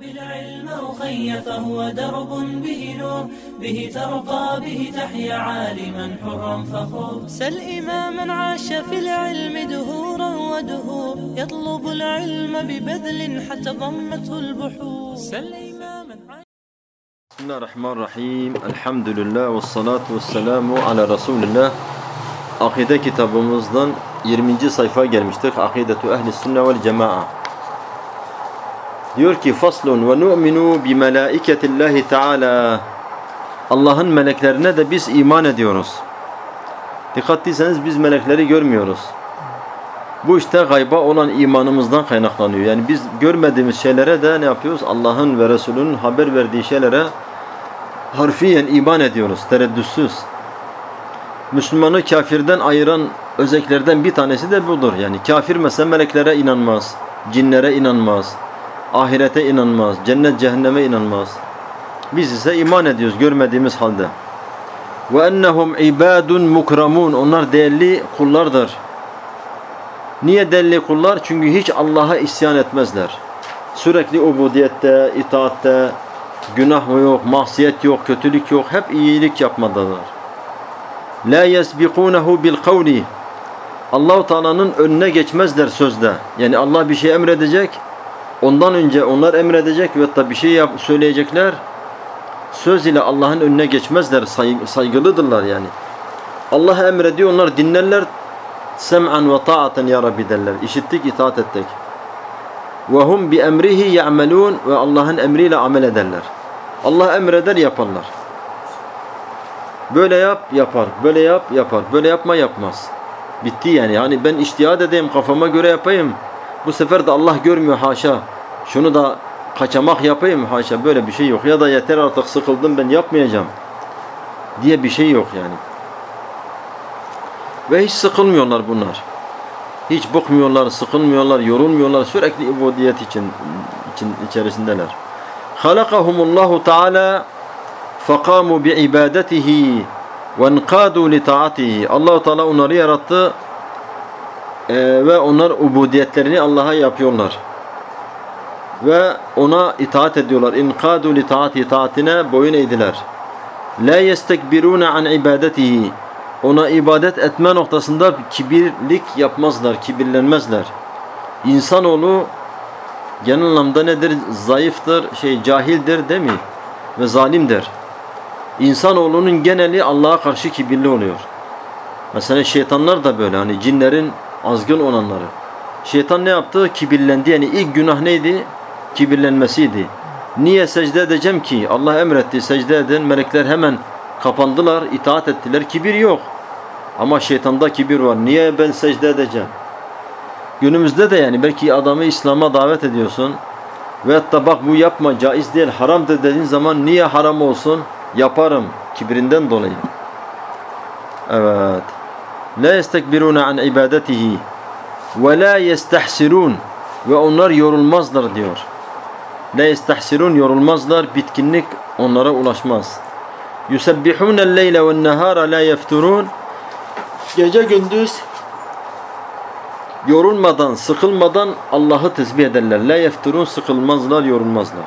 بالعلم أخي فهو درب به نور به ترقى به تحيا عالما حرا فخور سل إماما عاش في العلم دهورا ودهور يطلب العلم ببذل حتى ضمته البحور سل إماما بسم الله الرحمن الرحيم الحمد لله والصلاة والسلام على رسول الله. Akide kitabımızdan 20. sayfa gelmiştik. Akidetu ehli sünne vel cema'a. Diyor ki faslun ve nu'minu bi melaiketillahi teala. Allah'ın meleklerine de biz iman ediyoruz. Dikkatliyseniz biz melekleri görmüyoruz. Bu işte gayba olan imanımızdan kaynaklanıyor. Yani biz görmediğimiz şeylere de ne yapıyoruz? Allah'ın ve Resulünün haber verdiği şeylere harfiyen iman ediyoruz. Tereddütsüz. Müslümanı kafirden ayıran özelliklerden bir tanesi de budur. Yani kafir mesela meleklere inanmaz, cinlere inanmaz, ahirete inanmaz, cennet cehenneme inanmaz. Biz ise iman ediyoruz görmediğimiz halde. Ve ennehum ibadun mukramun. Onlar değerli kullardır. Niye değerli kullar? Çünkü hiç Allah'a isyan etmezler. Sürekli ubudiyette, itaatte, günah yok, masiyet yok, kötülük yok. Hep iyilik yapmadalar. La yesbikunehu bil kavli. Allah-u Teala'nın önüne geçmezler sözde. Yani Allah bir şey emredecek. Ondan önce onlar emredecek ve hatta bir şey söyleyecekler. Söz ile Allah'ın önüne geçmezler. Saygılıdırlar yani. Allah emrediyor, onlar dinlerler. Sem'an ve ta'aten ya Rabbi derler. İşittik, itaat ettik. Ve hum bi emrihi ya'melun. Ve Allah'ın emriyle amel ederler. Allah emreder, yaparlar. Böyle yap, yapar. Böyle yap, yapar. Böyle yapma, yapmaz. Bitti yani. Yani ben içtihad edeyim, kafama göre yapayım. Bu sefer de Allah görmüyor, haşa. Şunu da kaçamak yapayım, haşa. Böyle bir şey yok. Ya da yeter artık, sıkıldım, ben yapmayacağım diye bir şey yok yani. Ve hiç sıkılmıyorlar bunlar. Hiç bıkmıyorlar, sıkılmıyorlar, yorulmuyorlar. Sürekli ibadiyet içerisindeler. Halakahumullahu Teala فَقَامُوا بِعِبَادَتِهِ وَاَنْقَادُوا لِطَاعَتِهِ. Allah-u Teala onları yarattı ve onlar ubudiyetlerini Allah'a yapıyorlar. Ve ona itaat ediyorlar. اِنْقَادُوا لِطَاعَتِهِ. İtaatine boyun eğdiler. لَا يَسْتَكْبِرُونَ عَنْ عِبَادَتِهِ. Ona ibadet etme noktasında kibirlik yapmazlar, kibirlenmezler. İnsanoğlu genel anlamda nedir? Zayıftır, cahildir değil mi? Ve zalimdir. İnsanoğlunun geneli Allah'a karşı kibirli oluyor. Mesela şeytanlar da böyle, hani cinlerin azgın olanları. Şeytan ne yaptı? Kibirlendi. Yani ilk günah neydi? Kibirlenmesiydi. Niye secde edeceğim ki? Allah emretti, secde edin. Melekler hemen kapandılar, itaat ettiler. Kibir yok. Ama şeytanda kibir var. Niye ben secde edeceğim? Günümüzde de yani belki adamı İslam'a davet ediyorsun. Ve hatta bak bu yapma, caiz değil, haramdır dediğin zaman niye haram olsun? Yaparım. Kibrinden dolayı. Evet. La yestekbiruna an ibadetihi ve la yestahsirun. Ve onlar yorulmazlar diyor. La yestahsirun, yorulmazlar. Bitkinlik onlara ulaşmaz. Yusebbihunel leyle ven nehara la yefturun. Gece gündüz yorulmadan, sıkılmadan Allah'ı tesbih ederler. La yefturun, sıkılmazlar, yorulmazlar.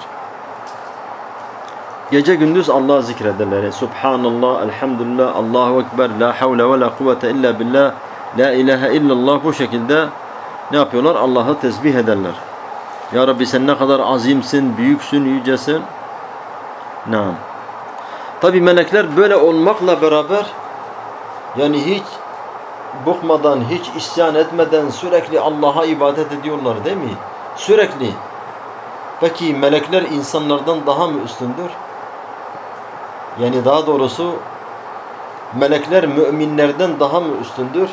Gece gündüz Allah'ı zikrederler. Yani, Subhanallah, elhamdülillah, Allahu Ekber, la havle ve la kuvvete illa billah, la ilahe illallah. Bu şekilde ne yapıyorlar? Allah'ı tesbih ederler. Ya Rabbi sen ne kadar azimsin, büyüksün, yücesin. Naam. Tabi melekler böyle olmakla beraber yani hiç bıkmadan, hiç isyan etmeden sürekli Allah'a ibadet ediyorlar değil mi? Sürekli. Peki melekler insanlardan daha mı üstündür? Yani daha doğrusu melekler müminlerden daha mı üstündür?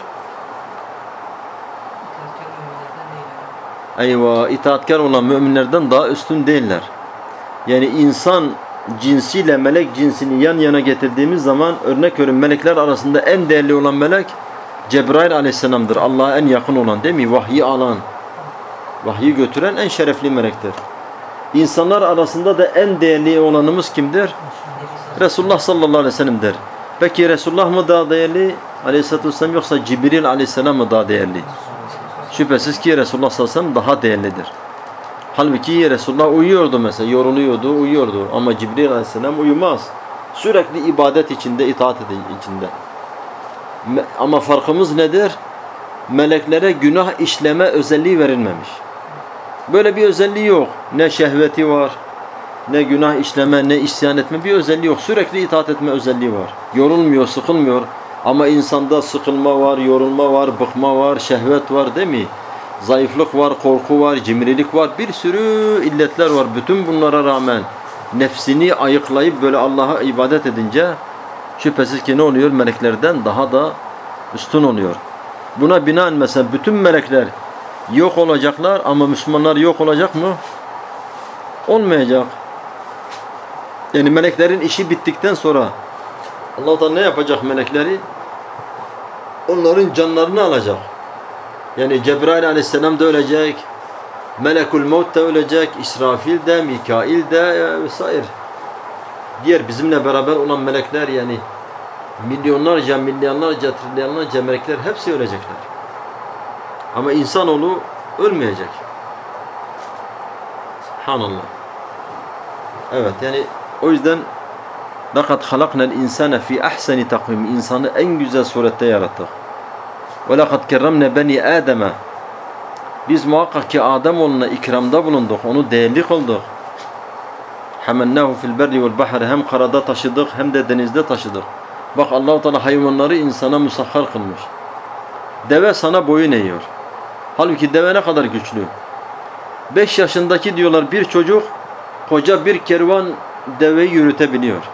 Eyvah, itaatkar olan müminlerden daha üstün değiller. Yani insan cinsiyle melek cinsini yan yana getirdiğimiz zaman örnek veriyorum, melekler arasında en değerli olan melek Cebrail aleyhisselamdır. Allah'a en yakın olan değil mi? Vahyi alan, vahyi götüren en şerefli melektir. İnsanlar arasında da en değerli olanımız kimdir? Resulullah sallallahu aleyhi ve sellem'dir. Peki Resulullah mı daha değerli aleyhissalatü vesselam yoksa Cibril aleyhisselam mı daha değerli? Şüphesiz ki Resulullah sallallahu aleyhi ve sellem daha değerlidir. Halbuki Resulullah uyuyordu mesela, yoruluyordu, uyuyordu. Ama Cibril Aleyhisselam uyumaz. Sürekli ibadet içinde, itaat içinde. Ama farkımız nedir? Meleklere günah işleme özelliği verilmemiş. Böyle bir özelliği yok. Ne şehveti var, ne günah işleme, ne isyan etme bir özelliği yok. Sürekli itaat etme özelliği var. Yorulmuyor, sıkılmıyor. Ama insanda sıkılma var, yorulma var, bıkma var, şehvet var değil mi? Zayıflık var, korku var, cimrilik var. Bir sürü illetler var. Bütün bunlara rağmen nefsini ayıklayıp böyle Allah'a ibadet edince şüphesiz ki ne oluyor? Meleklerden daha da üstün oluyor. Buna binaen mesela bütün melekler yok olacaklar ama Müslümanlar yok olacak mı? Olmayacak. Yani meleklerin işi bittikten sonra Allah Teala ne yapacak melekleri? Onların canlarını alacak. Yani Cebrail Aleyhisselam da ölecek, Melekul Mevt de ölecek, İsrafil de, Mikail de vesaire. Diğer bizimle beraber olan melekler yani milyonlarca, milyonlarca, trilyonlarca melekler hepsi ölecekler. Ama insanoğlu ölmeyecek. Subhanallah. Evet yani o yüzden لَقَدْ خَلَقْنَا الْاِنْسَانَ فِي اَحْسَنِ تَقْوِيمٍ İnsanı en güzel surette yarattık. وَلَقَدْ كَرَّمْنَا بَنِي آدَمَ Biz muhakkak ki Ademoğluna ikramda bulunduk, onu değerli kıldık. حَمَلْنَاهُ فِي الْبَرِّ وَالْبَحْرِ Hem karada taşıdık hem de denizde taşıdık. Bak Allah-u Teala hayvanları insana musahhar kılmış. Deve sana boyun eğiyor. Halbuki deve ne kadar güçlü. 5 yaşındaki diyorlar bir çocuk koca bir kervan deveyi yürütebiliyor.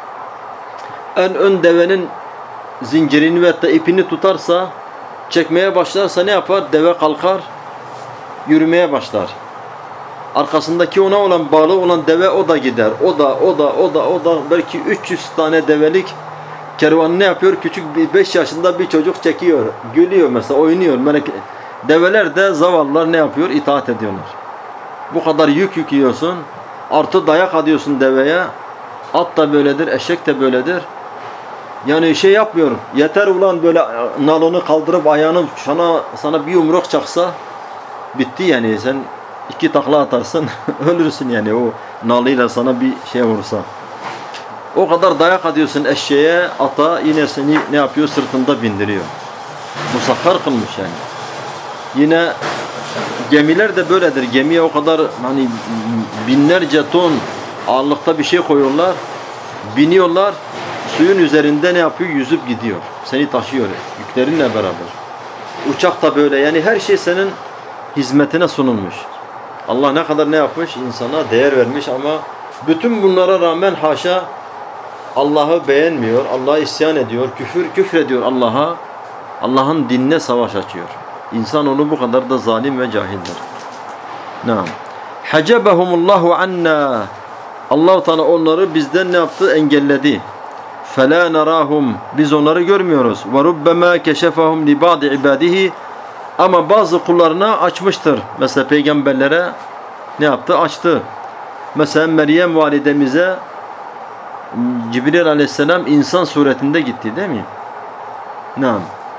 En ön devenin zincirini ve ipini tutarsa, çekmeye başlarsa ne yapar? Deve kalkar, yürümeye başlar. Arkasındaki ona olan bağlı olan deve o da gider. O da belki 300 tane develik kervanı ne yapıyor? Küçük 5 yaşında bir çocuk çekiyor. Gülüyor mesela, oynuyor. Develer de zavallılar ne yapıyor? İtaat ediyorlar. Bu kadar yük yiyorsun. Artı dayak atıyorsun deveye. At da böyledir, eşek de böyledir. Yani şey yapmıyor. Yeter ulan böyle nalını kaldırıp ayağını sana bir yumruk çaksa bitti yani. Sen 2 takla atarsın ölürsün yani o nalıyla sana bir şey vursa. O kadar dayak atıyorsun eşeğe, ata yine seni ne yapıyor? Sırtında bindiriyor. Musahhar kılmış yani. Yine gemiler de böyledir. Gemiye o kadar hani binlerce ton ağırlıkta bir şey koyuyorlar. Biniyorlar. Suyun üzerinde ne yapıyor? Yüzüp gidiyor. Seni taşıyor yüklerinle beraber. Uçak da böyle. Yani her şey senin hizmetine sunulmuş. Allah ne kadar ne yapmış? İnsana değer vermiş ama bütün bunlara rağmen haşa Allah'ı beğenmiyor. Allah'a isyan ediyor. Küfrediyor Allah'a. Allah'ın dinine savaş açıyor. İnsanoğlu bu kadar da zalim ve cahildir. Naam. Hacebahumullahu anna. Allah-u Teala onları bizden ne yaptı? Engelledi. فَلَا نَرَاهُمْ Biz onları görmüyoruz. وَرُبَّمَا كَشَفَهُمْ لِبَعْدِ عِبَادِهِ Ama bazı kullarına açmıştır. Mesela peygamberlere ne yaptı? Açtı. Mesela Meryem validemize Cibril aleyhisselam insan suretinde gitti değil mi? Naam.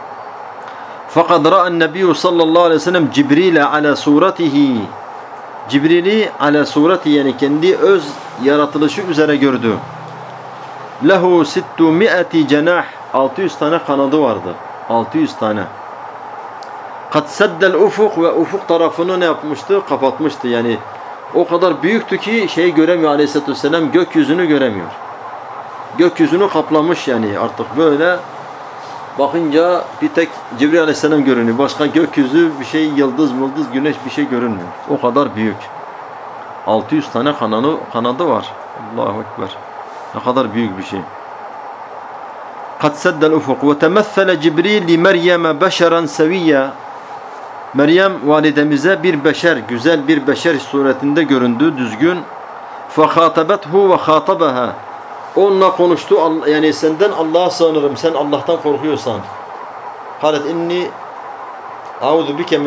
فَقَدْ رَأَ النَّبِيُّ sallallahu aleyhi ve sellem Cibril'e ala suratihi Cibril'i ala surati yani kendi öz yaratılışı üzere gördü. Lehu 600 cenah 600 tane kanadı vardı. 600 tane. Kad seddel ufuk ve ufuk tarafını ne yapmıştı? Kapatmıştı. Yani o kadar büyüktü ki şeyi göremiyor Aleyhisselatü Vesselam, gökyüzünü göremiyor. Gökyüzünü kaplamış yani artık böyle bakınca bir tek Cibril Aleyhisselam görünüyor. Başka gökyüzü bir şey, yıldız, güneş bir şey görünmüyor. O kadar büyük. 600 tane kanadı var. Allahu Ekber. Ne kadar büyük bir şey. قَدْ سَدَّ الْاُفُقُ وَتَمَثَّلَ جِبْرِيلِ لِمَرْيَمَ بَشَرًا سَوِيًّا Meryem validemize bir beşer, güzel bir beşer suretinde göründü, düzgün. فَخَاطَبَتْهُ وَخَاطَبَهَا Onunla konuştu, yani senden Allah'a sığınırım, sen Allah'tan korkuyorsan. قَالَتْ اِنِّي اَعُوذُ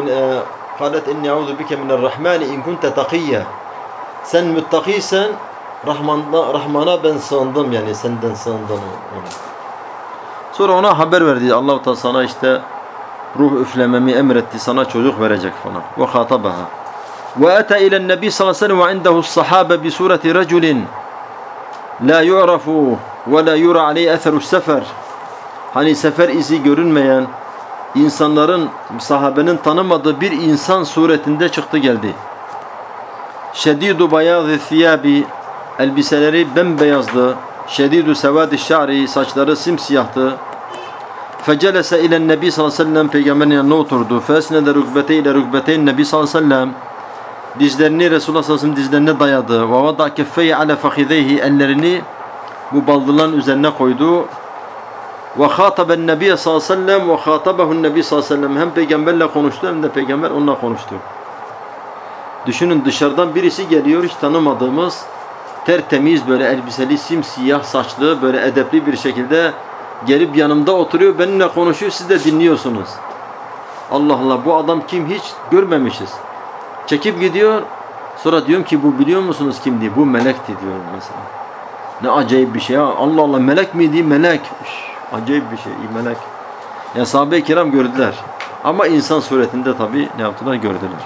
بِكَ مِنَ الرَّحْمَانِ اِنْ كُنْتَ تَقِيَّ Sen müttakiysen Rahman'a ben sığındım yani senden sığındım. Sonra ona haber verdi. Allah-u Teala sana işte ruh üflememi emretti. Sana çocuk verecek falan. Ve hatabaha. وأتى إلى النبي صلى الله عليه وسلم وعنده الصحابة بصورة رجل لا يعرف ولا يرى عليه أثر السفر. Hani sefer izi görünmeyen, insanların, sahabenin tanımadığı bir insan suretinde çıktı geldi. Şedidu bayâz-ı thiyabi, elbiseleri bembeyazdı. Şedidu sevâd-i şa'ri, saçları simsiyahtı. Fecelese ilen nebi sallallahu aleyhi ve sellem, peygamberin yanına oturdu. Fesnede rükbeteyle rükbeteyn, nebi sallallahu aleyhi ve sellem dizlerini Resulullah sallallahu aleyhi ve sellem dizlerine dayadı. Ve vada keffeyi ala fakhideyhi, ellerini bu baldırların üzerine koydu. Ve khataben nebi sallallahu aleyhi ve sellem ve khatabehu'n nebi sallallahu aleyhi ve sellem, hem peygamberle konuştu hem de peygamber onunla konuştu. Düşünün, dışarıdan birisi geliyor, hiç tanımadığımız, tertemiz, böyle elbiseli, simsiyah saçlı, böyle edepli bir şekilde gelip yanımda oturuyor, benimle konuşuyor, siz de dinliyorsunuz. Allah Allah, bu adam kim, hiç görmemişiz. Çekip gidiyor, sonra diyorum ki bu biliyor musunuz kimdi? Bu melekti diyorum mesela. Ne acayip bir şey ya. Allah Allah, melek miydi? Melek. Acayip bir şey, melek. Yani sahabe-i kiram gördüler. Ama insan suretinde tabi ne yaptılar? Gördüler.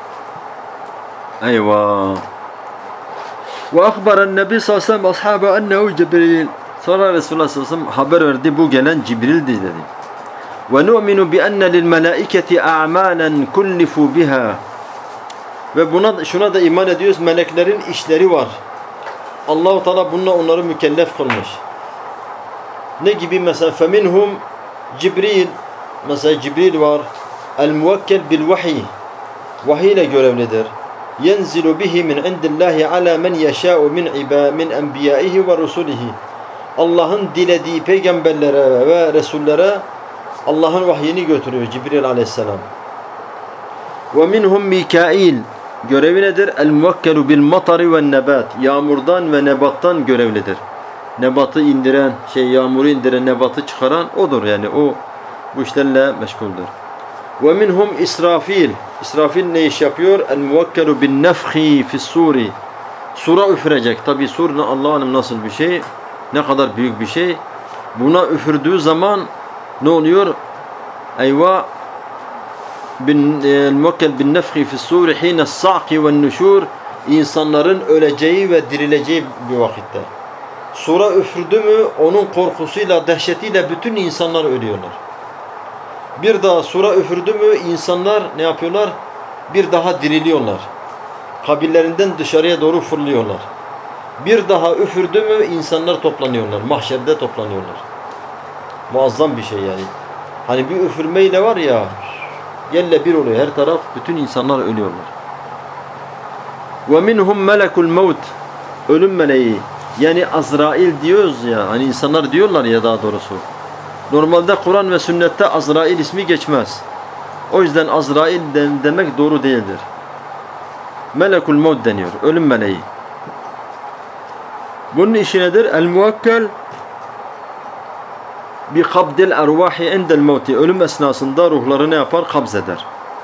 Eyvah. Ve akbaren nebi sallallahu aleyhi ve sellem ashabe ennehu Cibril. Sonra Resulullah sallallahu aleyhi ve sellem haber verdi, bu gelen Cibril'di dedi. Ve nu'minu bi enne lil melaiketi a'malen kullifu biha. Ve şuna da iman ediyoruz, meleklerin işleri var. Allah-u Teala bununla onları mükellef kılmış. Ne gibi mesela? Feminhum Cibril, mesela Cibril var. El muvekkel bil vahiy, vahiy ile görevlidir. Yenzilu bihi min indillahi ala men yeşâ'u min enbiyaihi ve rusulihi. Allah'ın dilediği peygamberlere ve resullere Allah'ın vahyini götürüyor Cibril aleyhisselam. Ve minhum Mikail, görevi nedir? El muvekkelu bil matari ve nebat, yağmurdan ve nebattan görevlidir. Nebatı indiren, yağmuru indiren, nebatı çıkaran odur, yani o bu işlerle meşguldür. Ve minhum İsrafil. İsrafil ne iş yapıyor? El muvekkelu bin nefhi fis suri. Sura üfürecek. Tabi sur Allah'ın nasıl bir şey, ne kadar büyük bir şey. Buna üfürdüğü zaman ne oluyor? Eyvah. El muvekkel bin nefhi fis suri hine sa'ki ve nüşur. İnsanların öleceği ve dirileceği bir vakitte. Sura üfürdü mü onun korkusuyla, dehşetiyle bütün insanlar ölüyorlar. Bir daha sura üfürdü mü insanlar ne yapıyorlar? Bir daha diriliyorlar. Kabirlerinden dışarıya doğru fırlıyorlar. Bir daha üfürdü mü insanlar toplanıyorlar. Mahşerde toplanıyorlar. Muazzam bir şey yani. Hani bir üfürmeyle var ya, yerle bir oluyor her taraf, bütün insanlar ölüyorlar. Ve minhum melekul maut, ölüm meleği. Yani Azrail diyoruz ya, hani insanlar diyorlar ya, daha doğrusu. Normalde Kur'an ve sünnette Azrail ismi geçmez. O yüzden Azrail demek doğru değildir. Melekul Maut deniyor, ölüm meleği. Bunun işi nedir? El muvekkel bi kabdil ervahi indel mevti. Ölüm esnasında ruhları ne yapar? Kabz eder.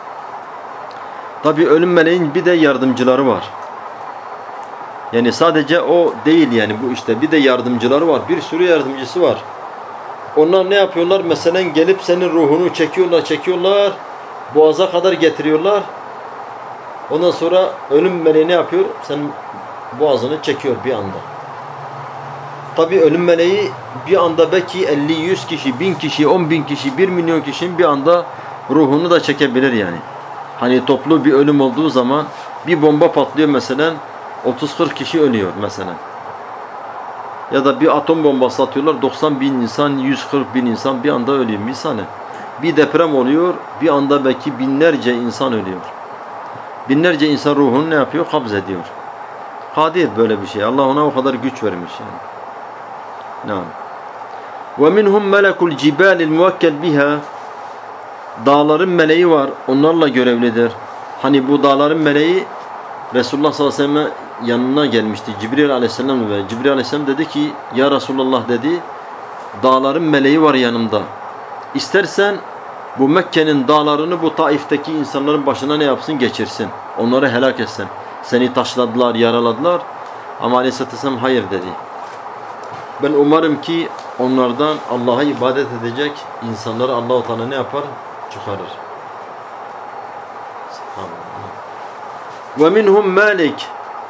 Tabi ölüm meleğin bir de yardımcıları var. Yani sadece o değil yani bu işte, bir de yardımcıları var. Bir sürü yardımcısı var. Onlar ne yapıyorlar? Mesela gelip senin ruhunu çekiyorlar. Boğaza kadar getiriyorlar. Ondan sonra ölüm meleği ne yapıyor? Senin boğazını çekiyor bir anda. Tabi ölüm meleği bir anda belki 50-100 kişi, 1000 kişi, 10.000 kişi, 1 milyon kişinin bir anda ruhunu da çekebilir yani. Hani toplu bir ölüm olduğu zaman bir bomba patlıyor mesela, 30-40 kişi ölüyor mesela. Ya da bir atom bombası atıyorlar, 90.000 insan, 140.000 insan bir anda ölüyor. Misal bir deprem oluyor, bir anda belki binlerce insan ölüyor. Binlerce insan ruhunu ne yapıyor? Kabz ediyor. Kadir böyle bir şey. Allah ona o kadar güç vermiş yani. Naam. Ve minhum melekul cibalil muvekkel biha. Dağların meleği var. Onlarla görevlidir. Hani bu dağların meleği Resulullah sallallahu aleyhi ve sellem yanına gelmişti. Cibril aleyhisselam ve Cibril aleyhisselam dedi ki, ya Resulullah dedi, dağların meleği var yanımda. İstersen bu Mekke'nin dağlarını bu Taif'teki insanların başına ne yapsın? Geçirsin. Onları helak etsin. Seni taşladılar, yaraladılar. Ama aleyhisselatü vesselam hayır dedi. Ben umarım ki onlardan Allah'a ibadet edecek insanları Allah-u Teala ne yapar? Çıkarır. Ve minhum malik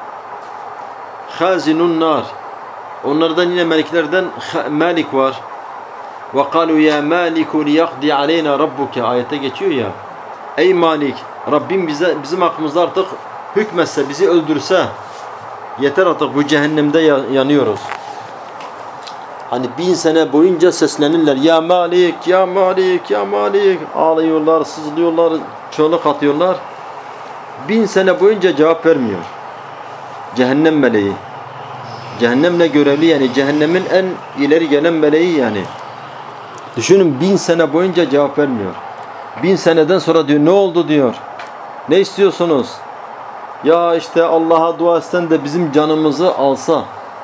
hazinun nar. Onlardan yine meleklerden Malik var. Ve kalu ya Maliku liyaqdi aleyna rabbuke ayette geçiyor ya. Ey Malik, Rabbim bizim hakkımızda artık hükmetse, bizi öldürse yeter artık, bu cehennemde yanıyoruz. Hani 1000 sene boyunca seslenirler. Ya Malik, ya Malik, ya Malik. Ağlıyorlar, sızlıyorlar, çığlık atıyorlar. 1000 sene boyunca cevap vermiyor. Cehennem meleği. Cehennemle görevli, yani cehennemin en ileri gelen meleği yani. Düşünün, 1000 sene boyunca cevap vermiyor. 1000 seneden sonra diyor, ne oldu diyor. Ne istiyorsunuz? Ya işte Allah'a dua etsen de bizim canımızı alsa.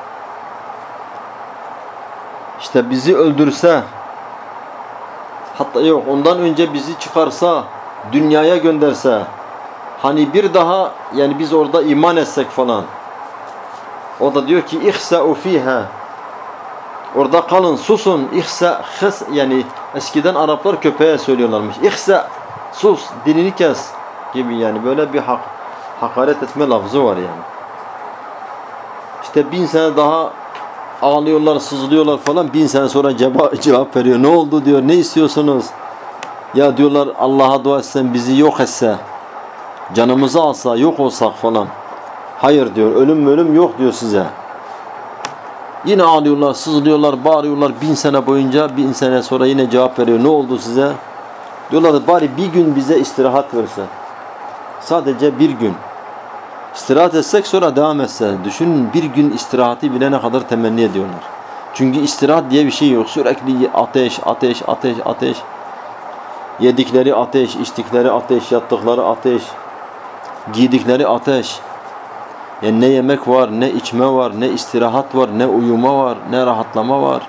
İşte bizi öldürse. Hatta yok, ondan önce bizi çıkarsa, dünyaya gönderse. Hani bir daha, yani biz orada iman etsek falan. O da diyor ki ihsa'u fiha. Orada kalın, susun. İhsa, yani eskiden Araplar köpeğe söylüyorlarmış. İhsa, sus, dilini kes gibi, yani böyle bir hakaret etme lafzı var yani. İşte 1000 sene daha ağlıyorlar, sızlıyorlar falan. 1000 sene sonra cevap veriyor. Ne oldu diyor, ne istiyorsunuz? Ya diyorlar, Allah'a dua etsen, bizi yok etse, canımızı alsa, yok olsak falan. Hayır diyor, ölüm yok diyor size. Yine ağlıyorlar, sızlıyorlar, bağırıyorlar 1000 sene boyunca. 1000 sene sonra yine cevap veriyor. Ne oldu size? Diyorlar, bari bir gün bize istirahat verse. Sadece bir gün. İstirahat etsek, sonra devam etse. Düşünün, bir gün istirahati bile ne kadar temenni ediyorlar. Çünkü istirahat diye bir şey yok. Sürekli ateş, ateş, ateş, ateş. Yedikleri ateş, içtikleri ateş, yattıkları ateş, giydikleri ateş. Yani ne yemek var, ne içme var, ne istirahat var, ne uyuma var, ne rahatlama var.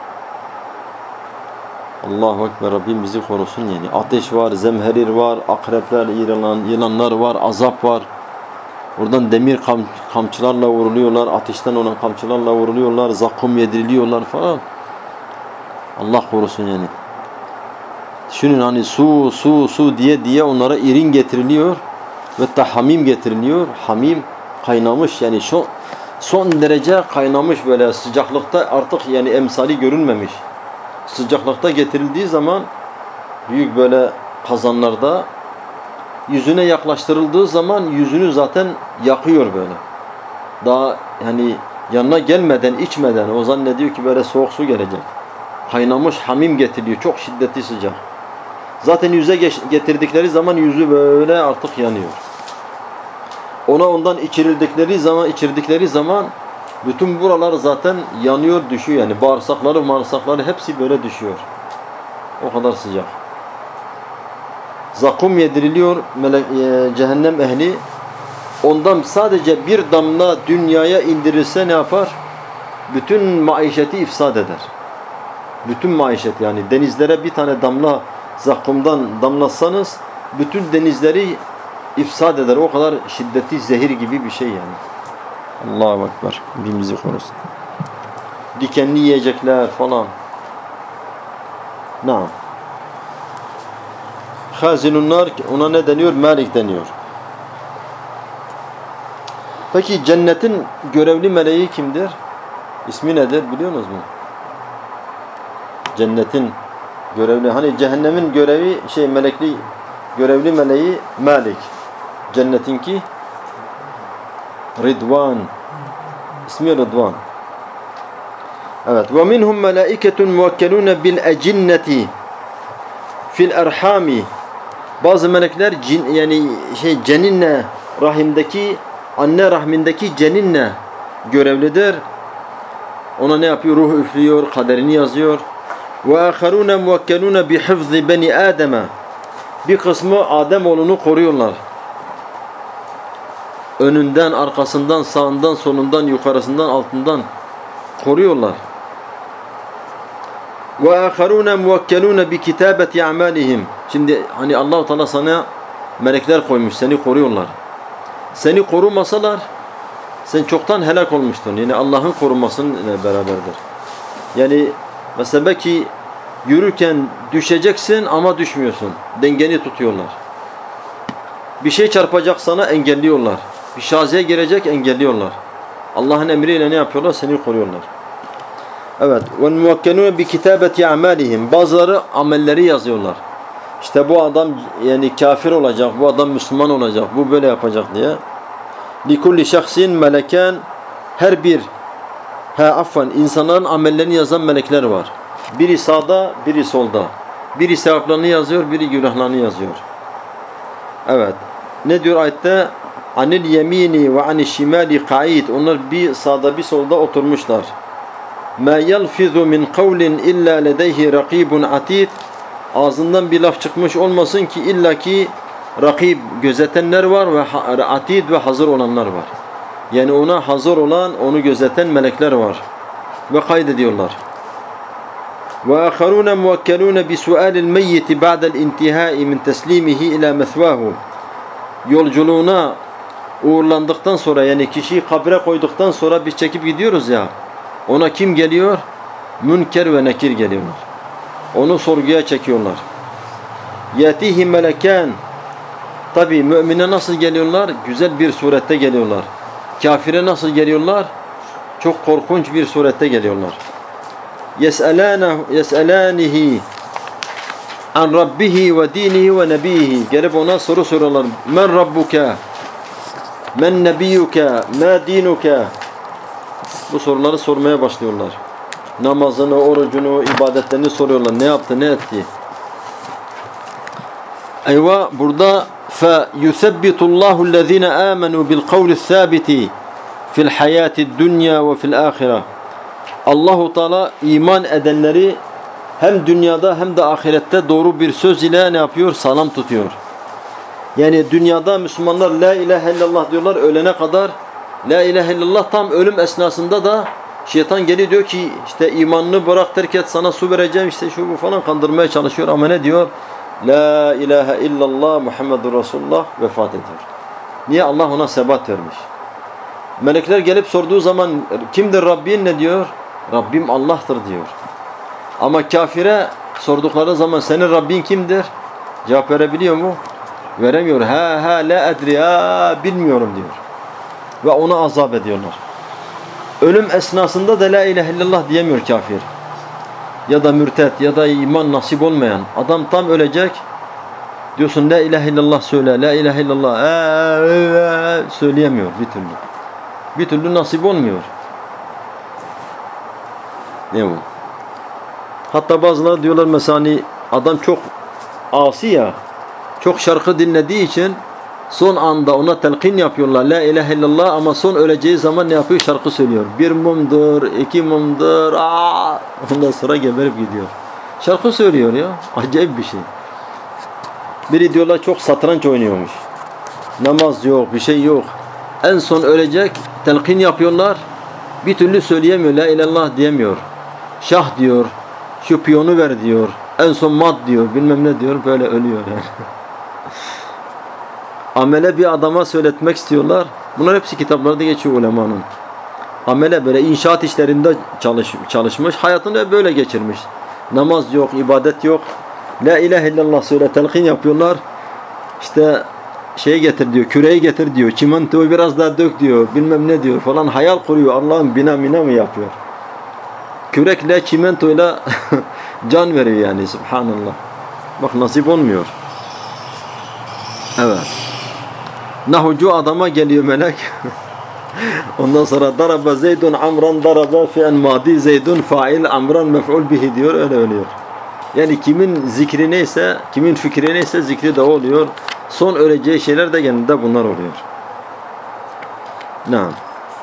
Allahu Ekber, Rabbim bizi korusun yani. Ateş var, zemherir var, akrepler, yılanlar var, azap var. Oradan demir kamçılarla vuruluyorlar, ateşten olan kamçılarla vuruluyorlar, zakkum yediriliyorlar falan. Allah korusun yani. Düşünün, hani su diye onlara irin getiriliyor ve hamim getiriliyor. Hamim kaynamış, yani son derece kaynamış, böyle sıcaklıkta artık yani emsali görünmemiş. Sıcaklıkta getirildiği zaman büyük böyle kazanlarda yüzüne yaklaştırıldığı zaman yüzünü zaten yakıyor böyle. Daha yani yanına gelmeden, içmeden o zannediyor ki böyle soğuk su gelecek. Kaynamış hamim getiriliyor, çok şiddetli sıcak. Zaten yüze getirdikleri zaman yüzü böyle artık yanıyor. Ondan içirdikleri zaman bütün buralar zaten yanıyor, düşüyor yani. Bağırsakları hepsi böyle düşüyor. O kadar sıcak. Zakum yediriliyor cehennem ehli. Ondan sadece bir damla dünyaya indirilse ne yapar? Bütün maişeti ifsad eder. Bütün maişet, yani denizlere bir tane damla zakkumdan damlatsanız bütün denizleri ifsad eder. O kadar şiddetli zehir gibi bir şey yani. Allahu Ekber. Bizi korusun. Dikenli yiyecekler falan. Naam. Hazinunlar, ona ne deniyor? Malik deniyor. Peki cennetin görevli meleği kimdir? İsmi nedir biliyor musunuz mu? Cennetin görevli, hani cehennemin görevli meleği Malik. Cennetinki Ridvan. İsmi Ridvan. Evet. Ve minhum melaiketun muvekkelun bil ecinneti fil erhami. Bazı melekler ceninle anne rahmindeki ceninle görevlidir. Ona ne yapıyor? Ruh üflüyor, kaderini yazıyor. Ve aharun muvekkelun bi hifzi bani Adem. Bir kısmı Adem oğlunu koruyorlar. Önünden, arkasından, sağından, solundan, yukarısından, altından koruyorlar. Ve aharun muvekkelun bi kitabeti a'malihim. Şimdi hani Allah-u Teala sana melekler koymuş, seni koruyorlar. Seni korumasalar sen çoktan helak olmuştun. Yani Allah'ın korumasıyla beraberdir. Yani mesela belki yürürken düşeceksin ama düşmüyorsun. Dengeni tutuyorlar. Bir şey çarpacak sana, engelliyorlar. Bir şaziye girecek, engelliyorlar. Allah'ın emriyle ne yapıyorlar? Seni koruyorlar. Evet. وَالْمُوَكَّلُونَ بِكِتَابَةِ عَمَالِهِمْ Bazıları amelleri yazıyorlar. İşte bu adam yani kafir olacak, bu adam Müslüman olacak, bu böyle yapacak diye. لِكُلِّ شَخْصٍ مَلَكَانٍ Her bir insanların amellerini yazan melekler var. Biri sağda, biri solda. Biri sevaplarını yazıyor, biri günahlarını yazıyor. Evet. Ne diyor ayette? Anil yemini ve anil şimali qaid. Onlar bir sağda bir solda oturmuşlar. Ma yalfizu min kavlin illa ledeyhi rakibun atid. Ağzından bir laf çıkmış olmasın ki illaki rakib gözetenler var ve atid ve hazır olanlar var. Yani ona hazır olan, onu gözeten melekler var. Ve kaydediyorlar. وآخرون موكلون بسؤال الميت بعد الانتهاء من تسليمه إلى مثواه Yolculuğuna uğurlandıktan sonra yani kişiyi kabre koyduktan sonra biz çekip gidiyoruz ya. Ona kim geliyor? Münker ve Nekir geliyorlar. Onu sorguya çekiyorlar. Yatihi melekan. Tabi mümine nasıl geliyorlar? Güzel bir surette geliyorlar. Kafire nasıl geliyorlar? Çok korkunç bir surette geliyorlar. Yes'elanihi an rabbihi ve dinihi ve nebihi. Gelip ona soru soruyorlar. Men rabbuka? Men nebiyuka? Ma dinuka? Bu soruları sormaya başlıyorlar. Namazını, orucunu, ibadetlerini soruyorlar. Ne yaptı, ne etti? Eyvah burada فَيُثَبِّتُ اللّٰهُ الَّذ۪ينَ آمَنُوا بِالْقَوْلِ الثَّابِتِ فِي الْحَيَاةِ الدُّنْيَا وَفِي الْآخِرَةِ Allah-u Teala iman edenleri hem dünyada hem de ahirette doğru bir söz ile ne yapıyor? Sağlam tutuyor. Yani dünyada Müslümanlar la ilahe illallah diyorlar ölene kadar. La ilahe illallah tam ölüm esnasında da şeytan geliyor diyor ki işte imanını bırak terk et sana su vereceğim işte şu bu falan kandırmaya çalışıyor ama ne diyor? La ilahe illallah Muhammedur Resulullah vefat ediyor. Niye? Allah ona sebat vermiş. Melekler gelip sorduğu zaman kimdir Rabbin ne diyor? Rabbim Allah'tır diyor. Ama kafire sordukları zaman senin Rabbin kimdir? Cevap verebiliyor mu? Veremiyor. La edri bilmiyorum diyor. Ve onu azap ediyorlar. Ölüm esnasında da la ilahe illallah diyemiyor kafir. Ya da mürtet ya da iman nasip olmayan. Adam tam ölecek. Diyorsun la ilahe illallah söyle. La ilahe illallah söyleyemiyor bir türlü. Bir türlü nasip olmuyor. Ne bu? Hatta bazıları diyorlar mesela hani adam çok asi ya. Çok şarkı dinlediği için son anda ona telkin yapıyorlar. La ilahe illallah ama son öleceği zaman ne yapıyor? Şarkı söylüyor. Bir mumdur, iki mumdur. Ondan sonra geberip gidiyor. Şarkı söylüyor ya. Acayip bir şey. Biri diyorlar çok satranç oynuyormuş. Namaz yok, bir şey yok. En son ölecek, telkin yapıyorlar. Bir türlü söyleyemiyor. La ilahe illallah diyemiyor. Şah diyor. Şu piyonu ver diyor. En son mat diyor. Bilmem ne diyor. Böyle ölüyor yani. Amele bir adama söyletmek istiyorlar. Bunlar hepsi kitaplarda geçiyor ulemanın. Amele böyle inşaat işlerinde çalışmış. Hayatını böyle geçirmiş. Namaz yok, ibadet yok. La ilahe illallah söyle, telkin yapıyorlar. İşte şeyi getir diyor, küreği getir diyor. Çimentoyu biraz daha dök diyor. Bilmem ne diyor falan. Hayal kuruyor. Allah'ın bina mı yapıyor? Kürekle, çimentoyla can veriyor yani. Subhanallah. Bak nasip olmuyor. Evet. Nahucu adama geliyor melek. Ondan sonra daraba Zeydun amran daraba fi'en madi Zeydun fail amran mef'ul bihi diyor öyle ölüyor. Yani kimin zikri neyse, kimin fikri neyse zikri de oluyor. Son öleceği şeyler de genelde bunlar oluyor. Naam.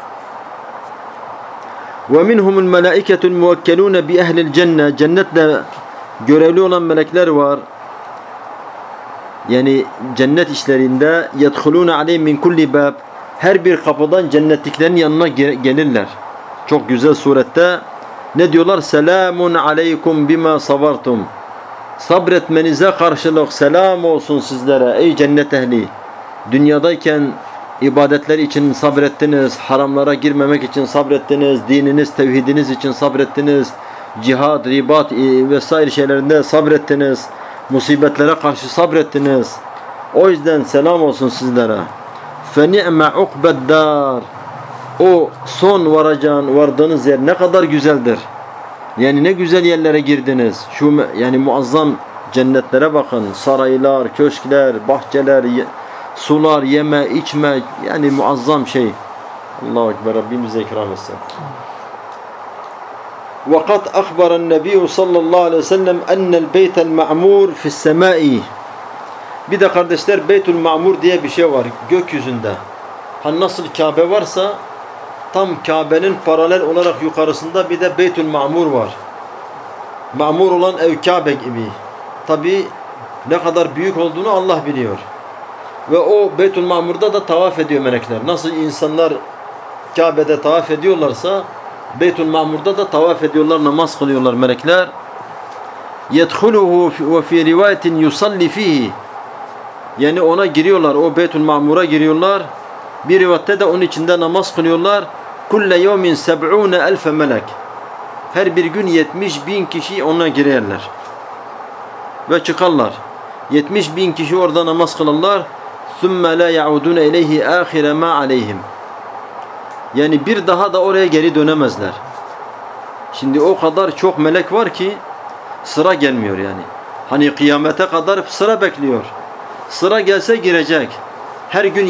Ve minhumul melaiketul muvekkelun bi ehlil cennet. Cennette görevli olan melekler var. Yani cennet işlerinde yedhuluna aleyhim min kulli bab. Her bir kapıdan cennetliklerin yanına gelirler. Çok güzel surette ne diyorlar? Selamun aleykum bima sabartum. Sabretmenize karşılık selam olsun sizlere ey cennet ehli. Dünyadayken ibadetler için sabrettiniz, haramlara girmemek için sabrettiniz, dininiz, tevhidiniz için sabrettiniz, cihad, ribat vesaire şeylerinde sabrettiniz, musibetlere karşı sabrettiniz. O yüzden selam olsun sizlere. فَنِعْمَ عُقْبَ الدَّارِ O son vardığınız yer ne kadar güzeldir. Yani ne güzel yerlere girdiniz. Şu yani muazzam cennetlere bakın. Saraylar, köşkler, bahçeler, sular, yeme, içme. Yani muazzam şey. Allahu Ekber, Rabbimize ikram etsin. وَقَدْ أَخْبَرَ النَّبِيُّ sallallahu aleyhi ve sellem اَنَّ الْبَيْتَ الْمَعْمُورِ فِي السَّمَاءِ Bir de kardeşler Beytül Ma'mur diye bir şey var gökyüzünde. Hani nasıl Kabe varsa tam Kabe'nin paralel olarak yukarısında bir de Beytül Ma'mur var. Ma'mur olan ev Kabe gibi. Tabi ne kadar büyük olduğunu Allah biliyor. Ve o Beytül Ma'mur'da da tavaf ediyor melekler. Nasıl insanlar Kabe'de tavaf ediyorlarsa Beytül Ma'mur'da da tavaf ediyorlar, namaz kılıyorlar melekler. يَدْخُلُهُ وَفِي رِوَايَةٍ يُصَلِّ فِيهِ Yani ona giriyorlar, o Beytül Ma'mur'a giriyorlar. Bir rivayette de onun içinde namaz kılıyorlar. كُلَّ يَوْمٍ 70,000 melek Her bir gün 70.000 kişi ona girerler. Ve çıkarlar. 70.000 kişi orada namaz kılarlar. ثُمَّ لَا يَعُودُونَ اِلَيْهِ آخِرَ مَا عَلَيْهِمْ Yani bir daha da oraya geri dönemezler. Şimdi o kadar çok melek var ki sıra gelmiyor yani. Hani kıyamete kadar sıra bekliyor. Sıra gelse girecek. Her gün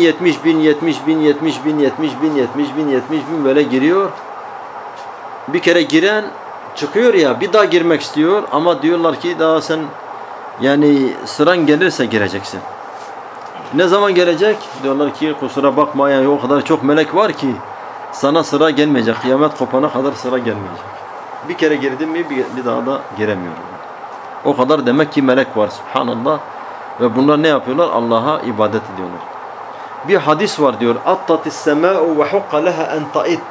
70.000 böyle giriyor. Bir kere giren çıkıyor ya, bir daha girmek istiyor ama diyorlar ki daha sen yani sıran gelirse gireceksin. Ne zaman gelecek? Diyorlar ki kusura bakma yani o kadar çok melek var ki sana sıra gelmeyecek. Kıyamet kopana kadar sıra gelmeyecek. Bir kere girdin mi bir daha da giremiyor. O kadar demek ki melek var. Subhanallah. Ve bunlar ne yapıyorlar? Allah'a ibadet ediyorlar. Bir hadis var diyor. Attatis semâ'u ve hukka leha en ta'it.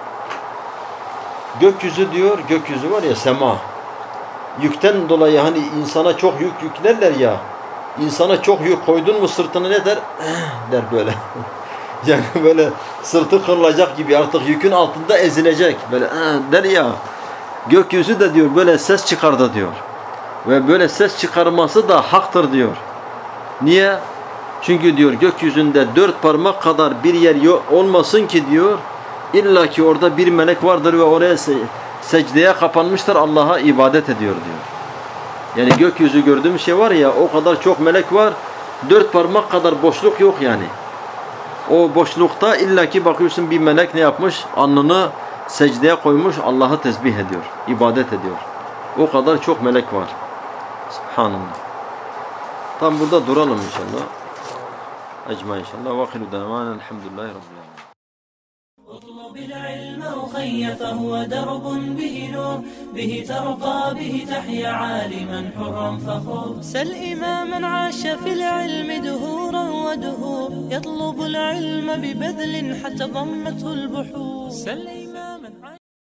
Gökyüzü diyor, gökyüzü var ya sema. Yükten dolayı hani insana çok yük yüklerler ya. İnsana çok yük koydun mu sırtını ne der? Der böyle. Yani böyle sırtı kırılacak gibi artık yükün altında ezilecek. Böyle der ya. Gökyüzü de diyor böyle ses çıkardı diyor. Ve böyle ses çıkarması da haktır diyor. Niye? Çünkü diyor gökyüzünde 4 parmak kadar bir yer olmasın ki diyor. İlla ki orada bir melek vardır ve oraya secdeye kapanmıştır, Allah'a ibadet ediyor diyor. Yani gökyüzü gördüğüm şey var ya, o kadar çok melek var. 4 parmak kadar boşluk yok yani. O boşlukta illaki bakıyorsun bir melek ne yapmış? Alnını secdeye koymuş, Allah'ı tesbih ediyor, ibadet ediyor. O kadar çok melek var. Subhanallah. Tam burada duralım inşallah. Ecma inşallah. Ve ahiru davana elhamdülillahi rabbil alemin. اطلب العلم أخي فهو درب به نور به ترقى به تحيا عالما حرا فخور سل إماما عاش في العلم دهورا ودهور يطلب العلم ببذل حتى ضمته البحور سل إماما